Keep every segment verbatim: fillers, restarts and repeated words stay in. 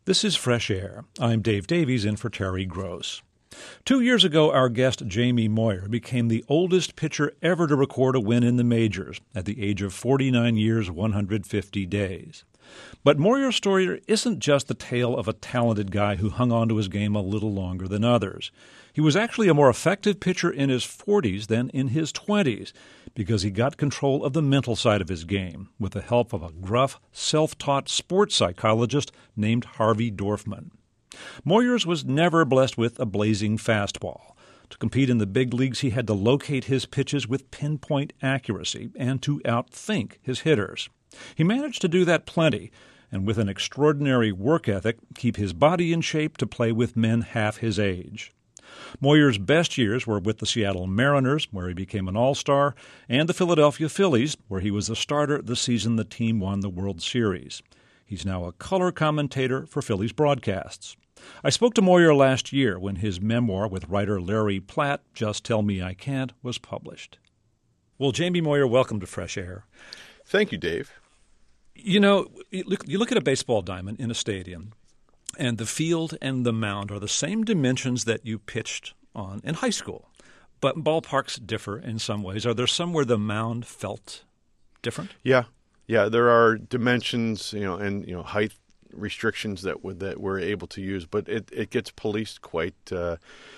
This is Fresh Air. I'm Dave Davies in for Terry Gross. Two years ago, our guest Jamie Moyer became the oldest pitcher ever to record a win in the majors at the age of forty-nine years, one hundred fifty days. But Moyer's story isn't just the tale of a talented guy who hung on to his game a little longer than others. He was actually a more effective pitcher in his forties than in his twenties because he got control of the mental side of his game with the help of a gruff, self-taught sports psychologist named Harvey Dorfman. Moyers was never blessed with a blazing fastball. To compete in the big leagues, he had to locate his pitches with pinpoint accuracy and to outthink his hitters. He managed to do that plenty, and with an extraordinary work ethic, keep his body in shape to play with men half his age. Moyer's best years were with the Seattle Mariners, where he became an all-star, and the Philadelphia Phillies, where he was a starter the season the team won the World Series. He's now a color commentator for Phillies broadcasts. I spoke to Moyer last year when his memoir with writer Larry Platt, Just Tell Me I Can't, was published. Well, Jamie Moyer, welcome to Fresh Air. Thank you, Dave. You know, you look, you look at a baseball diamond in a stadium, and the field and the mound are the same dimensions that you pitched on in high school. But ballparks differ in some ways. Are there some where the mound felt different? Yeah. Yeah, there are dimensions, you know, and, you know, height restrictions that would, that we're able to use, but it, it gets policed quite uh,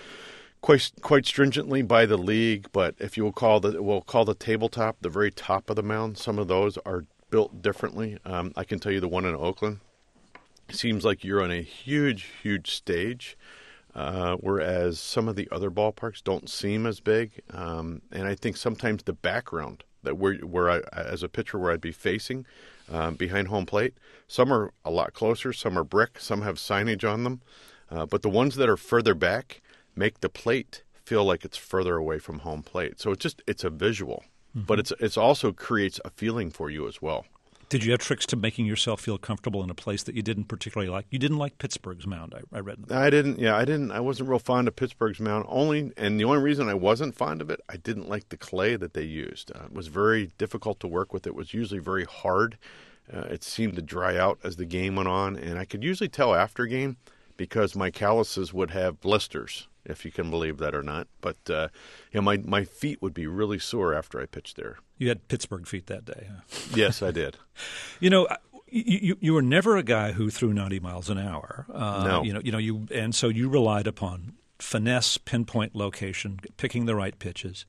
quite quite stringently by the league. But if you will call the we'll call the tabletop, the very top of the mound, some of those are built differently. Um, I can tell you the one in Oakland, it seems like you're on a huge, huge stage, uh, whereas some of the other ballparks don't seem as big. Um, and I think sometimes the background that where where I, as a pitcher, where I'd be facing um, behind home plate, some are a lot closer, some are brick, some have signage on them. Uh, but the ones that are further back make the plate feel like it's further away from home plate. So it's just it's a visual. Mm-hmm. But it's it's also creates a feeling for you as well. Did you have tricks to making yourself feel comfortable in a place that you didn't particularly like? You didn't like Pittsburgh's mound, I, I read. I didn't. Yeah, I didn't. I wasn't real fond of Pittsburgh's mound. Only, and the only reason I wasn't fond of it, I didn't like the clay that they used. Uh, it was very difficult to work with. It was usually very hard. Uh, it seemed to dry out as the game went on, and I could usually tell after game because my calluses would have blisters, if you can believe that or not. But uh, you know, my my feet would be really sore after I pitched there. You had Pittsburgh feet that day, huh? Yes, I did. You know, you, you you were never a guy who threw ninety miles an hour. Uh, no. You know, you know, you and so you relied upon finesse, pinpoint location, picking the right pitches.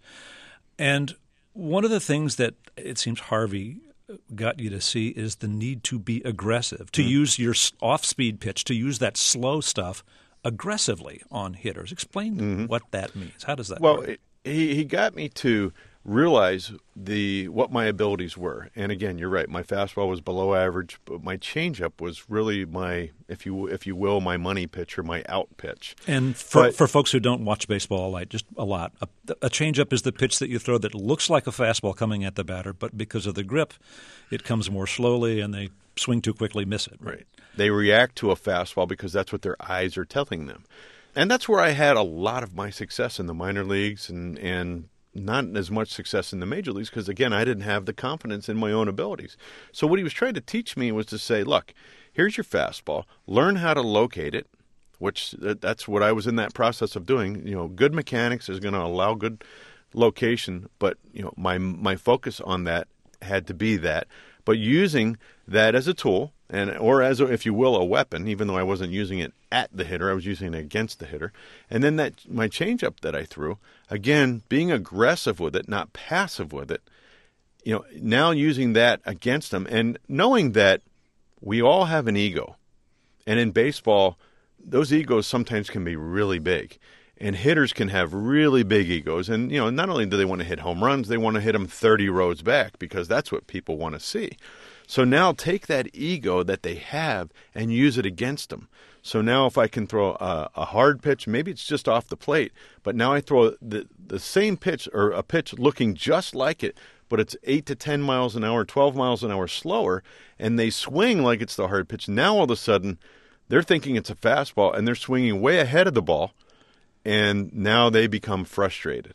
And one of the things that it seems Harvey got you to see is the need to be aggressive, to mm-hmm. use your off-speed pitch, to use that slow stuff aggressively on hitters. Explain mm-hmm. what that means. How does that well, work? Well, he, he got me to realize the what my abilities were. And again, you're right. My fastball was below average, but my changeup was really my, if you if you will, my money pitch or my out pitch. And for but, for folks who don't watch baseball a lot, just a lot, a, a changeup is the pitch that you throw that looks like a fastball coming at the batter, but because of the grip, it comes more slowly and they swing too quickly, miss it. Right. They react to a fastball because that's what their eyes are telling them. And that's where I had a lot of my success in the minor leagues and, and not as much success in the major leagues because, again, I didn't have the confidence in my own abilities. So what he was trying to teach me was to say, look, here's your fastball. Learn how to locate it, which that's what I was in that process of doing. You know, good mechanics is going to allow good location, but, you know, my my focus on that had to be that. But using that as a tool, and or as, a, if you will, a weapon, even though I wasn't using it at the hitter, I was using it against the hitter. And then that my changeup that I threw, again, being aggressive with it, not passive with it, you know, now using that against them and knowing that we all have an ego. And in baseball, those egos sometimes can be really big. And hitters can have really big egos. And, you know, not only do they want to hit home runs, they want to hit them thirty rows back because that's what people want to see. So now take that ego that they have and use it against them. So now if I can throw a, a hard pitch, maybe it's just off the plate, but now I throw the, the same pitch or a pitch looking just like it, but it's eight to ten miles an hour, twelve miles an hour slower, and they swing like it's the hard pitch. Now all of a sudden they're thinking it's a fastball and they're swinging way ahead of the ball. And now they become frustrated.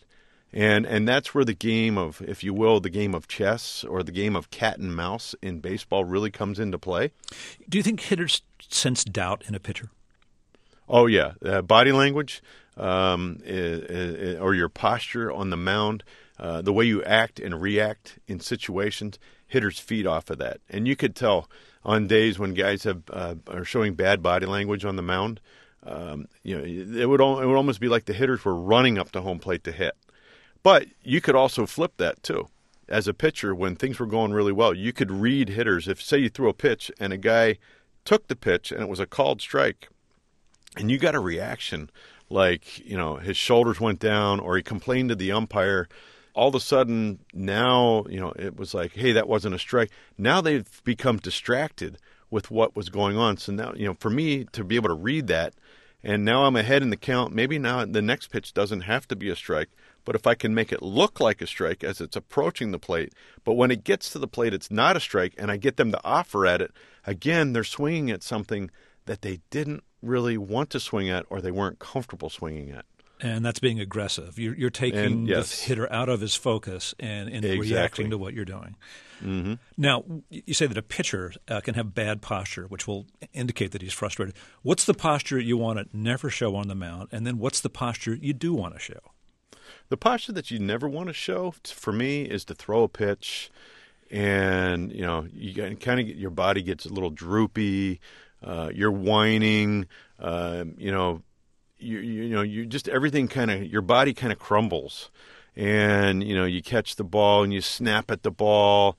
And and that's where the game of, if you will, the game of chess or the game of cat and mouse in baseball really comes into play. Do you think hitters sense doubt in a pitcher? Oh, yeah. Uh, body language um, i- i- or your posture on the mound, uh, the way you act and react in situations, hitters feed off of that. And you could tell on days when guys have uh, are showing bad body language on the mound, um, you know, it would, al- it would almost be like the hitters were running up to home plate to hit. But you could also flip that, too. As a pitcher, when things were going really well, you could read hitters. If, say, you threw a pitch and a guy took the pitch and it was a called strike, and you got a reaction like, you know, his shoulders went down or he complained to the umpire, all of a sudden now, you know, it was like, hey, that wasn't a strike. Now they've become distracted with what was going on. So now, you know, for me to be able to read that, and now I'm ahead in the count, maybe now the next pitch doesn't have to be a strike. But if I can make it look like a strike as it's approaching the plate, but when it gets to the plate, it's not a strike, and I get them to offer at it, again, they're swinging at something that they didn't really want to swing at or they weren't comfortable swinging at. And that's being aggressive. You're, you're taking And, yes. the hitter out of his focus and, and Exactly. reacting to what you're doing. Mm-hmm. Now, you say that a pitcher uh, can have bad posture, which will indicate that he's frustrated. What's the posture you want to never show on the mound, and then what's the posture you do want to show? The posture that you never want to show, for me, is to throw a pitch, and you know, you kind of get, your body gets a little droopy. Uh, you're whining. Uh, you know, you, you you know, you just everything kind of your body kind of crumbles, and you know, you catch the ball and you snap at the ball.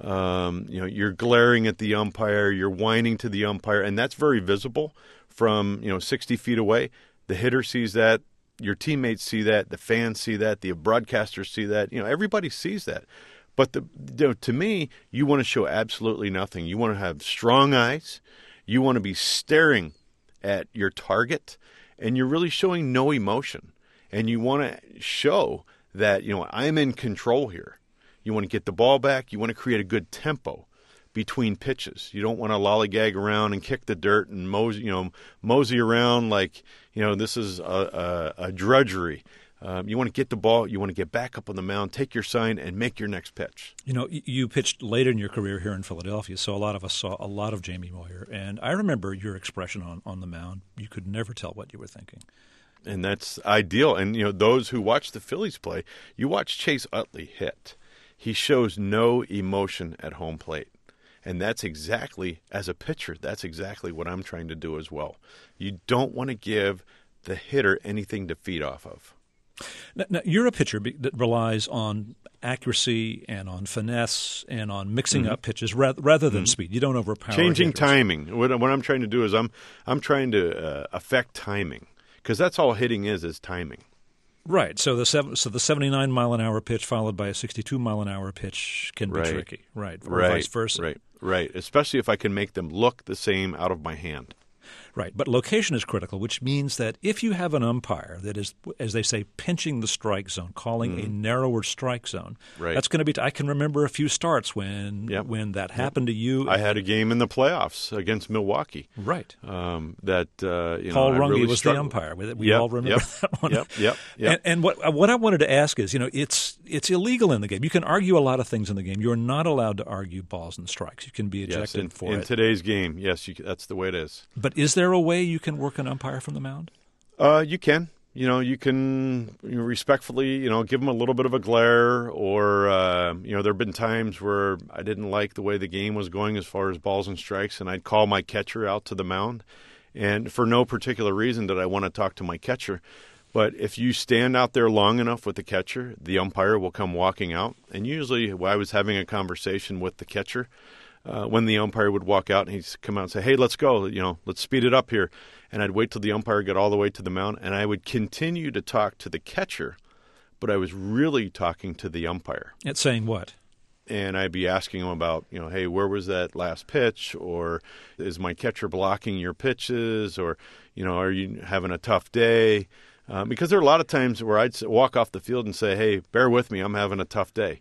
Um, you know, you're glaring at the umpire. You're whining to the umpire, and that's very visible from you know sixty feet away. The hitter sees that. Your teammates see that, the fans see that, the broadcasters see that. You know, everybody sees that. But the, you know, to me, you want to show absolutely nothing. You want to have strong eyes. You want to be staring at your target, and you're really showing no emotion. And you want to show that, you know, I'm in control here. You want to get the ball back. You want to create a good tempo between pitches. You don't want to lollygag around and kick the dirt and mosey, you know, mosey around like, you know, this is a, a, a drudgery. Um, you want to get the ball. You want to get back up on the mound, take your sign, and make your next pitch. You know, you pitched later in your career here in Philadelphia, so a lot of us saw a lot of Jamie Moyer. And I remember your expression on, on the mound. You could never tell what you were thinking. And that's ideal. And, you know, those who watch the Phillies play, you watch Chase Utley hit. He shows no emotion at home plate. And that's exactly, as a pitcher, that's exactly what I'm trying to do as well. You don't want to give the hitter anything to feed off of. Now, now, you're a pitcher that relies on accuracy and on finesse and on mixing mm-hmm. up pitches rather, rather than mm-hmm. speed. You don't overpower Changing hitters. timing. What, what I'm trying to do is I'm I'm trying to uh, affect timing, because that's all hitting is is timing. Right. So the seven, so the seventy-nine mile an hour pitch followed by a sixty-two mile an hour pitch can be right. tricky. Right. Or right. vice versa. Right. Right. Especially if I can make them look the same out of my hand. Right. But location is critical, which means that if you have an umpire that is, as they say, pinching the strike zone, calling mm. a narrower strike zone, right. that's going to be – I can remember a few starts when yep. when that happened yep. to you. I had a game in the playoffs against Milwaukee. Right. Um, that, uh, you Paul know, Runge really was struggled. the umpire. We, we yep. all remember yep. that one. Yep. Yep. Yep. And, and what what I wanted to ask is, you know, it's it's illegal in the game. You can argue a lot of things in the game. You're not allowed to argue balls and strikes. You can be ejected yes, in, for in it. In today's game, yes, you, that's the way it is. But is there a way you can work an umpire from the mound? Uh, you can. You know, you can you know, respectfully, you know, give them a little bit of a glare, or uh, you know, there have been times where I didn't like the way the game was going as far as balls and strikes, and I'd call my catcher out to the mound, and for no particular reason did I want to talk to my catcher. But if you stand out there long enough with the catcher, the umpire will come walking out. And usually, when I was having a conversation with the catcher, uh, when the umpire would walk out, and he'd come out and say, "Hey, let's go. You know, let's speed it up here." And I'd wait till the umpire got all the way to the mound, and I would continue to talk to the catcher, but I was really talking to the umpire. It's saying what? And I'd be asking him about, you know, hey, where was that last pitch? Or is my catcher blocking your pitches? Or, you know, are you having a tough day? Uh, because there are a lot of times where I'd walk off the field and say, hey, bear with me, I'm having a tough day.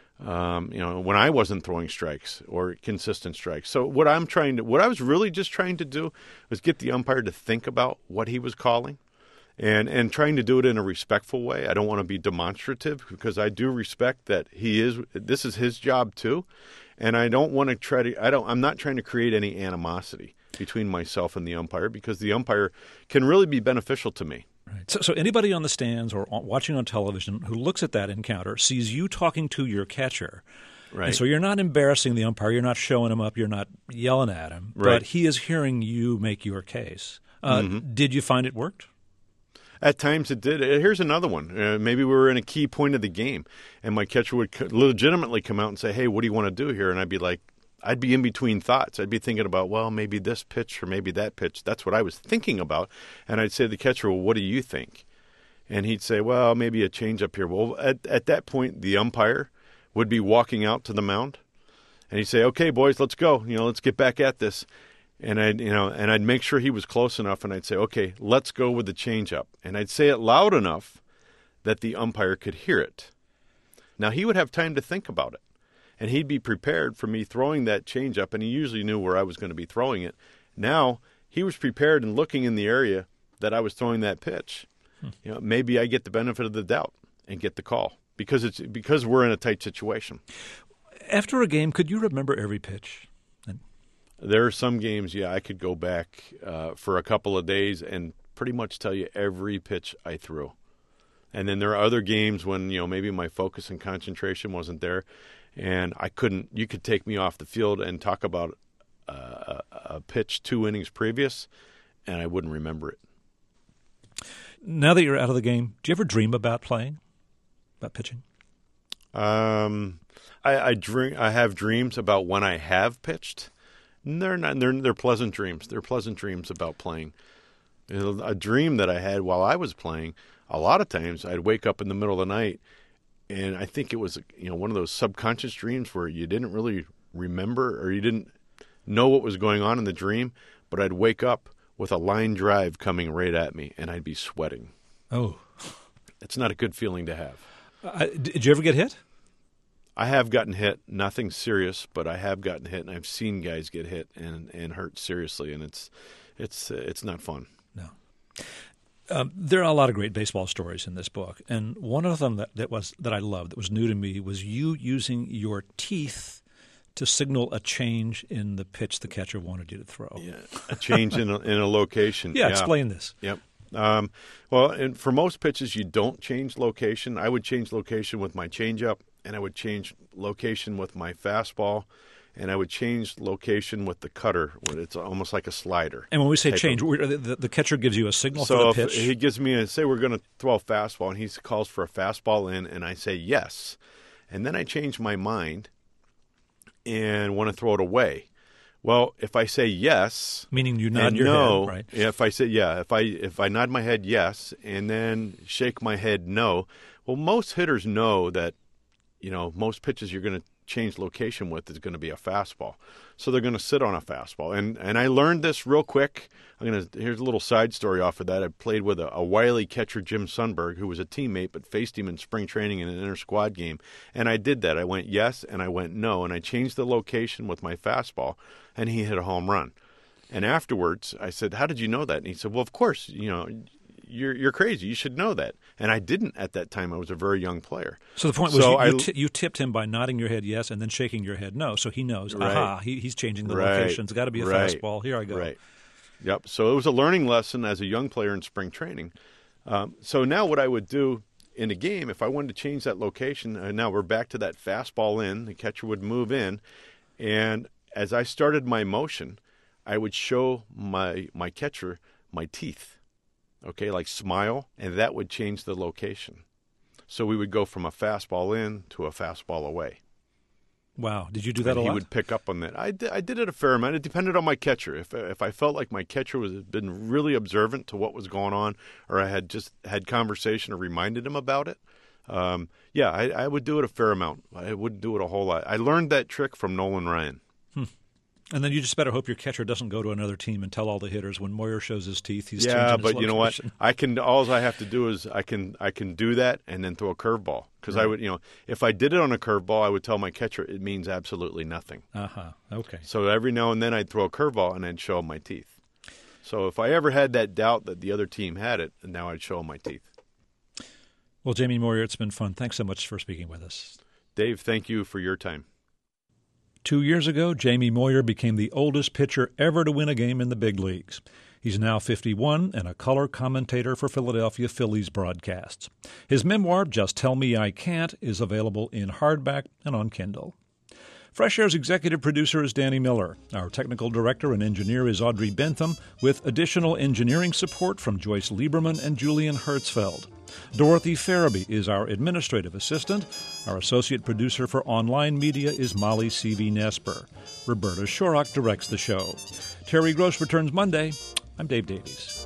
Um, you know, when I wasn't throwing strikes or consistent strikes. So what I'm trying to, what I was really just trying to do was get the umpire to think about what he was calling and and trying to do it in a respectful way. I don't want to be demonstrative because I do respect that he is. This is his job too, and I don't want to try to. I don't. I'm not trying to create any animosity between myself and the umpire because the umpire can really be beneficial to me. Right. So, so anybody on the stands or watching on television who looks at that encounter sees you talking to your catcher. Right. And so you're not embarrassing the umpire. You're not showing him up. You're not yelling at him. Right. But he is hearing you make your case. Uh, mm-hmm. Did you find it worked? At times it did. Here's another one. Uh, maybe we were in a key point of the game, and my catcher would co- legitimately come out and say, hey, what do you want to do here? And I'd be like, I'd be in between thoughts. I'd be thinking about, well, maybe this pitch or maybe that pitch. That's what I was thinking about. And I'd say to the catcher, well, what do you think? And he'd say, well, maybe a change up here. Well, at, at that point, the umpire would be walking out to the mound, and he'd say, okay, boys, let's go. You know, let's get back at this. And I'd, you know, and I'd make sure he was close enough, and I'd say, okay, let's go with the changeup. And I'd say it loud enough that the umpire could hear it. Now, he would have time to think about it, and he'd be prepared for me throwing that changeup, and he usually knew where I was going to be throwing it. Now, he was prepared and looking in the area that I was throwing that pitch. Hmm. You know, maybe I get the benefit of the doubt and get the call. Because it's because we're in a tight situation. After a game, could you remember every pitch? And... There are some games, yeah, I could go back uh, for a couple of days and pretty much tell you every pitch I threw. And then there are other games when, you know, maybe my focus and concentration wasn't there, and I couldn't. You could take me off the field and talk about uh, a pitch two innings previous, and I wouldn't remember it. Now that you're out of the game, do you ever dream about playing? About pitching? Um, I, I dream. I have dreams about when I have pitched. And they're not. They're they're pleasant dreams. They're pleasant dreams about playing. A dream that I had while I was playing. A lot of times, I'd wake up in the middle of the night, and I think it was you know one of those subconscious dreams where you didn't really remember or you didn't know what was going on in the dream, but I'd wake up with a line drive coming right at me, and I'd be sweating. Oh, it's not a good feeling to have. Uh, did you ever get hit? I have gotten hit, nothing serious, but I have gotten hit, and I've seen guys get hit and, and hurt seriously, and it's it's uh, it's not fun. No. Um, there are a lot of great baseball stories in this book, and one of them that, that was that I loved, that was new to me, was you using your teeth to signal a change in the pitch the catcher wanted you to throw. Yeah, a change in a, in a location. Yeah, yeah, explain this. Yep. Um, well, and for most pitches, you don't change location. I would change location with my changeup, and I would change location with my fastball, and I would change location with the cutter. It's almost like a slider. And when we say change, we're, the, the catcher gives you a signal so for the if pitch? he gives me a, say we're going to throw a fastball, and he calls for a fastball in, and I say yes. And then I change my mind and want to throw it away. Well, if I say yes, meaning you nod your no, head, right? If I say yeah, if I if I nod my head yes and then shake my head no, well, most hitters know that, you know, most pitches you're going to change location with is going to be a fastball, so they're going to sit on a fastball. And and I learned this real quick. I'm gonna here's a little side story off of that. I played with a, a wily catcher, Jim Sundberg, who was a teammate, but faced him in spring training in an inter squad game. And I did that. I went yes and I went no, and I changed the location with my fastball, and he hit a home run. And afterwards, I said, "How did you know that?" And he said, "Well, of course, you know, you're you're crazy. You should know that." And I didn't at that time. I was a very young player. So the point was so you, I, you, t- you tipped him by nodding your head yes and then shaking your head no, so he knows, right. aha, he, he's changing the right. location. It's got to be a right. fastball. Here I go. Right. Yep. So it was a learning lesson as a young player in spring training. Um, so now what I would do in a game, if I wanted to change that location, uh, now we're back to that fastball in, the catcher would move in, and as I started my motion, I would show my my catcher my teeth, okay, like smile, and that would change the location. So we would go from a fastball in to a fastball away. Wow. Did you do that and a he lot? He would pick up on that. I did, I did it a fair amount. It depended on my catcher. If if I felt like my catcher was been really observant to what was going on, or I had just had conversation or reminded him about it, um, yeah, I, I would do it a fair amount. I wouldn't do it a whole lot. I learned that trick from Nolan Ryan. Hmm. And then you just better hope your catcher doesn't go to another team and tell all the hitters when Moyer shows his teeth, he's yeah, changing his but you know what? location. I can. All I have to do is I can I can do that and then throw a curveball. Because right. I would, you know, if I did it on a curveball, I would tell my catcher it means absolutely nothing. Uh huh. Okay. So every now and then I'd throw a curveball and I'd show him my teeth. So if I ever had that doubt that the other team had it, now I'd show them my teeth. Well, Jamie Moyer, it's been fun. Thanks so much for speaking with us. Dave, thank you for your time. Two years ago, Jamie Moyer became the oldest pitcher ever to win a game in the big leagues. He's now fifty-one and a color commentator for Philadelphia Phillies broadcasts. His memoir, Just Tell Me I Can't, is available in hardback and on Kindle. Fresh Air's executive producer is Danny Miller. Our technical director and engineer is Audrey Bentham, with additional engineering support from Joyce Lieberman and Julian Hertzfeld. Dorothy Farabee is our administrative assistant. Our associate producer for online media is Molly C V. Nesper. Roberta Shorrock directs the show. Terry Gross returns Monday. I'm Dave Davies.